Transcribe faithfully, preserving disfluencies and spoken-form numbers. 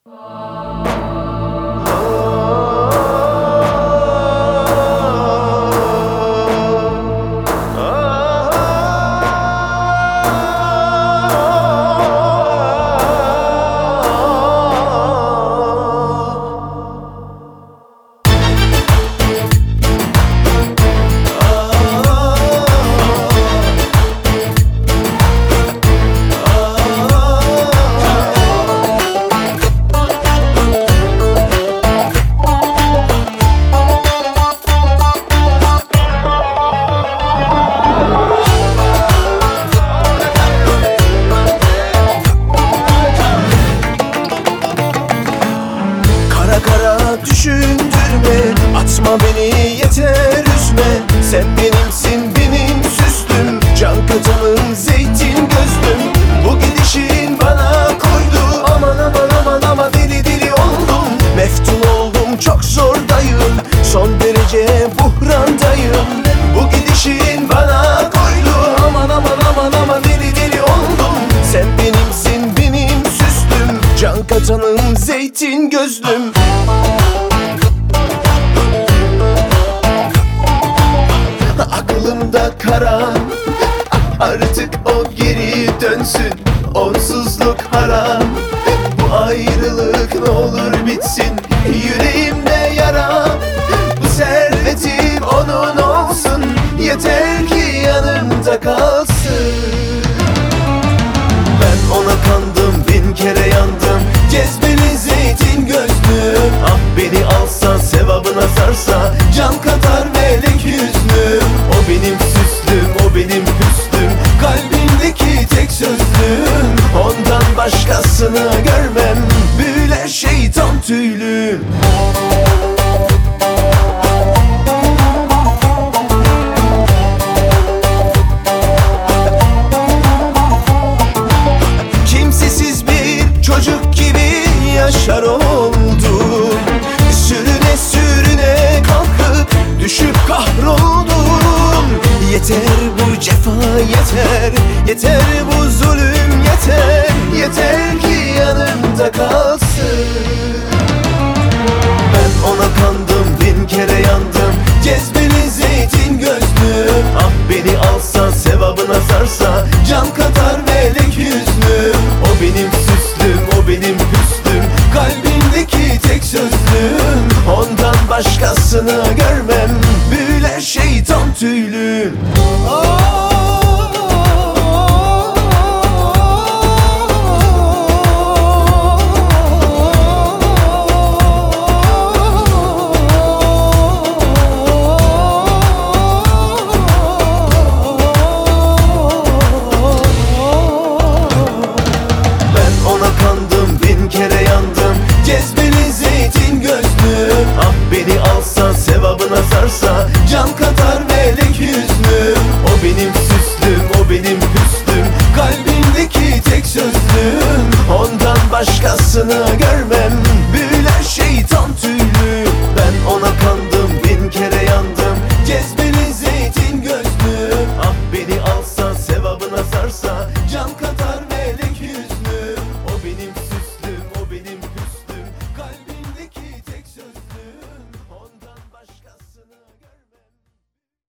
Düşündürme, atma beni, yeter üzme. Sen benimsin, benim süslüm, can katanım, zeytin gözlüm. Bu gidişin bana koydu, aman aman aman aman, deli deli oldum. Meftun oldum, çok zordayım, son derece buhrandayım. Bu gidişin bana koydu, aman aman aman aman, deli deli oldum. Sen benimsin, benim süslüm, can katanım, zeytin gözlüm. Aklımda kara, artık o geri dönsün. Onsuzluk haram, bu ayrılık ne olur bitsin. Yüreğimde yara, bu servetim onun olsun. Yeter ki yanımda kalsın. Ben ona kandım, bin kere yandım. Cezbeli zeytin gözlüm, ah beni alsa, sevabına sarsa, can katar melek yüzlüm. O benim süslüm, o benim hüsnüm, kalbimdeki tek sözlüm. Ondan başkasını görmem, büyüler şeytan tüylüm. Kimsesiz bir çocuk gibi yaşar oldum. Sürüne sürüne kalkıp düşüp kahroldum. Yeter bu cefa, yeter, yeter bu zulüm, yeter, yeter ki yanımda kalsın. Ben ona kandım, bin kere yandım. Cezbeli zeytin gözlüm, ah beni alsa, sevabına sarsa, can katar melek yüzlüm. O benim süslüm, o benim hüsnüm, kalbimdeki tek sözlüm. Ondan başkasını görmem, büyüler şeytan tüylüm. Cezbeli zeytin gözlüm, ah beni alsa, sevabına sarsa, can katar melek yüzlüm. O benim süslüm, o benim hüsnüm, kalbimdeki tek sözlüm. Ondan başkasını görmem,